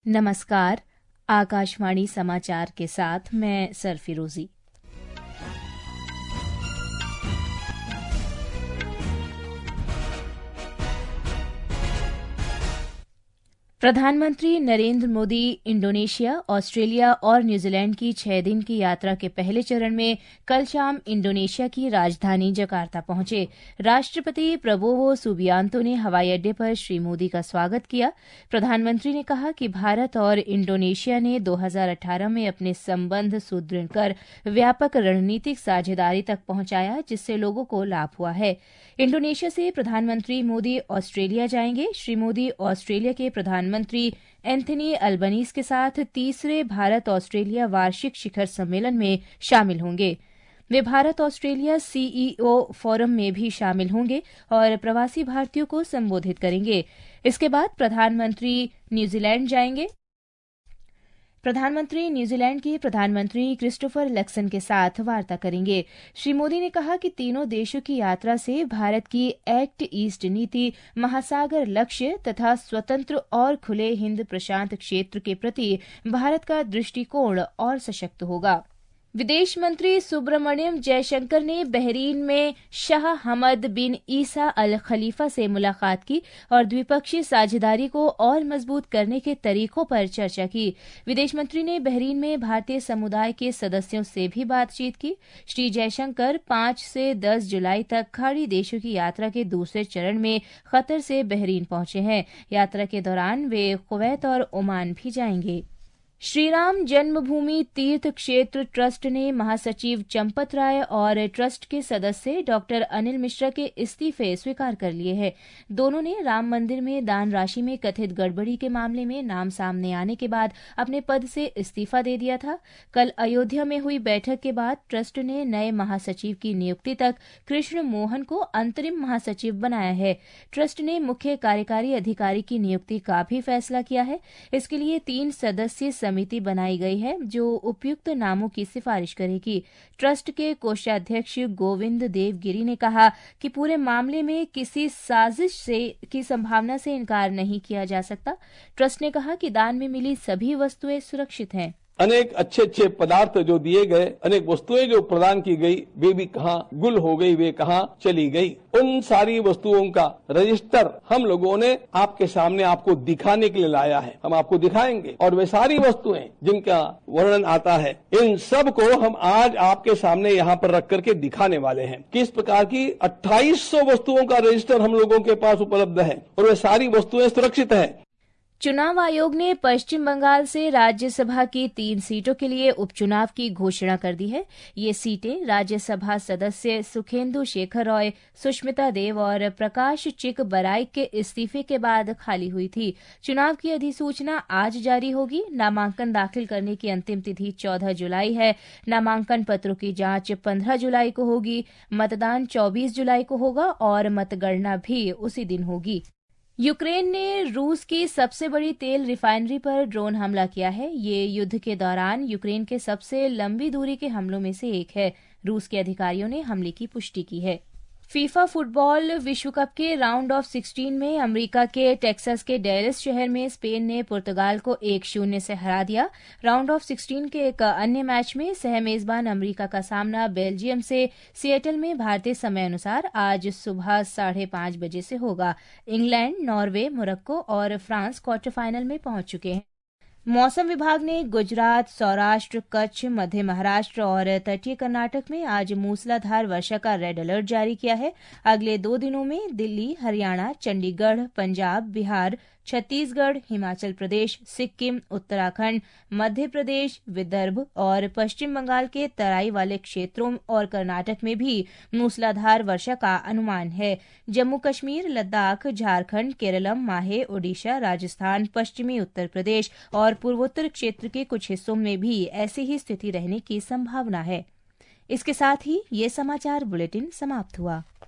नमस्कार। आकाशवाणी समाचार के साथ मैं सरफिरोजी। प्रधानमंत्री नरेंद्र मोदी इंडोनेशिया, ऑस्ट्रेलिया और न्यूजीलैंड की 6 दिन की यात्रा के पहले चरण में कल शाम इंडोनेशिया की राजधानी जकार्ता पहुंचे। राष्ट्रपति प्रबोवो सुबियांतो ने हवाई अड्डे पर श्री मोदी का स्वागत किया। प्रधानमंत्री ने कहा कि भारत और इंडोनेशिया ने 2018 में अपने संबंध सुदृढ़ कर व्यापक रणनीतिक साझेदारी तक पहुंचाया, जिससे लोगों को लाभ हुआ है। इंडोनेशिया से प्रधानमंत्री मोदी ऑस्ट्रेलिया जाएंगे। श्री मोदी ऑस्ट्रेलिया के प्रधानमंत्री एंथनी अल्बनीज के साथ तीसरे भारत ऑस्ट्रेलिया वार्षिक शिखर सम्मेलन में शामिल होंगे। वे भारत ऑस्ट्रेलिया सीईओ फोरम में भी शामिल होंगे और प्रवासी भारतीयों को संबोधित करेंगे। इसके बाद प्रधानमंत्री न्यूजीलैंड जाएंगे। प्रधानमंत्री न्यूजीलैंड के प्रधानमंत्री क्रिस्टोफर लक्सन के साथ वार्ता करेंगे। श्री मोदी ने कहा कि तीनों देशों की यात्रा से भारत की एक्ट ईस्ट नीति, महासागर लक्ष्य तथा स्वतंत्र और खुले हिंद प्रशांत क्षेत्र के प्रति भारत का दृष्टिकोण और सशक्त होगा। विदेश मंत्री सुब्रमण्यम जयशंकर ने बहरीन में शाह हमद बिन ईसा अल खलीफा से मुलाकात की और द्विपक्षीय साझेदारी को और मजबूत करने के तरीकों पर चर्चा की। विदेश मंत्री ने बहरीन में भारतीय समुदाय के सदस्यों से भी बातचीत की। श्री जयशंकर 5 से 10 जुलाई तक खाड़ी देशों की यात्रा के दूसरे चरण में कतर से बहरीन पहुंचे हैं। यात्रा के दौरान वे कुवैत और ओमान भी जाएंगे। श्रीराम जन्मभूमि तीर्थ क्षेत्र ट्रस्ट ने महासचिव चंपत राय और ट्रस्ट के सदस्य डॉक्टर अनिल मिश्रा के इस्तीफे स्वीकार कर लिए हैं। दोनों ने राम मंदिर में दान राशि में कथित गड़बड़ी के मामले में नाम सामने आने के बाद अपने पद से इस्तीफा दे दिया था। कल अयोध्या में हुई बैठक के बाद ट्रस्ट ने नए महासचिव की नियुक्ति तक कृष्ण मोहन को अंतरिम महासचिव बनाया है। ट्रस्ट ने मुख्य कार्यकारी अधिकारी की नियुक्ति का भी फैसला किया है। इसके लिए 3 सदस्यीय समिति बनाई गई है जो उपयुक्त नामों की सिफारिश करेगी। ट्रस्ट के कोषाध्यक्ष गोविंद देवगिरी ने कहा कि पूरे मामले में किसी साजिश की संभावना से इनकार नहीं किया जा सकता। ट्रस्ट ने कहा कि दान में मिली सभी वस्तुएं सुरक्षित हैं। अनेक अच्छे अच्छे पदार्थ जो दिए गए, अनेक वस्तुएं जो प्रदान की गई, वे भी कहाँ गुल हो गई, वे कहाँ चली गई। उन सारी वस्तुओं का रजिस्टर हम लोगों ने आपके सामने आपको दिखाने के लिए लाया है। हम आपको दिखाएंगे और वे सारी वस्तुएं जिनका वर्णन आता है, इन सब को हम आज आपके सामने यहाँ पर रख करके दिखाने वाले हैं। किस प्रकार की 2800 वस्तुओं का रजिस्टर हम लोगों के पास उपलब्ध है और वे सारी वस्तुएं सुरक्षित है। चुनाव आयोग ने पश्चिम बंगाल से राज्यसभा की 3 सीटों के लिए उपचुनाव की घोषणा कर दी है। ये सीटें राज्यसभा सदस्य सुखेंदु शेखर रॉय, सुष्मिता देव और प्रकाश चिक बराइक के इस्तीफे के बाद खाली हुई थी। चुनाव की अधिसूचना आज जारी होगी। नामांकन दाखिल करने की अंतिम तिथि 14 जुलाई है। नामांकन पत्रों की जांच 15 जुलाई को होगी। मतदान 24 जुलाई को होगा और मतगणना भी उसी दिन होगी। यूक्रेन ने रूस की सबसे बड़ी तेल रिफाइनरी पर ड्रोन हमला किया है। ये युद्ध के दौरान यूक्रेन के सबसे लंबी दूरी के हमलों में से एक है। रूस के अधिकारियों ने हमले की पुष्टि की है। फीफा फुटबॉल विश्व कप के राउंड ऑफ 16 में अमेरिका के टेक्सास के डेलस शहर में स्पेन ने पुर्तगाल को 1-0 से हरा दिया। राउंड ऑफ 16 के एक अन्य मैच में सहमेजबान अमेरिका का सामना बेल्जियम से सिएटल में भारतीय समय अनुसार आज सुबह 5:30 बजे से होगा। इंग्लैंड, नॉर्वे, मोरक्को और फ्रांस क्वार्टर फाइनल में पहुंच चुके हैं। मौसम विभाग ने गुजरात, सौराष्ट्र, कच्छ, मध्य महाराष्ट्र और तटीय कर्नाटक में आज मूसलाधार वर्षा का रेड अलर्ट जारी किया है। अगले 2 दिनों में दिल्ली, हरियाणा, चंडीगढ़, पंजाब, बिहार, छत्तीसगढ़, हिमाचल प्रदेश, सिक्किम, उत्तराखंड, मध्य प्रदेश, विदर्भ और पश्चिम बंगाल के तराई वाले क्षेत्रों और कर्नाटक में भी मूसलाधार वर्षा का अनुमान है। जम्मू कश्मीर, लद्दाख, झारखंड, केरलम, माहे, ओडिशा, राजस्थान, पश्चिमी उत्तर प्रदेश और पूर्वोत्तर क्षेत्र के कुछ हिस्सों में भी ऐसी ही स्थिति रहने की संभावना है। इसके साथ ही ये समाचार बुलेटिन समाप्त हुआ।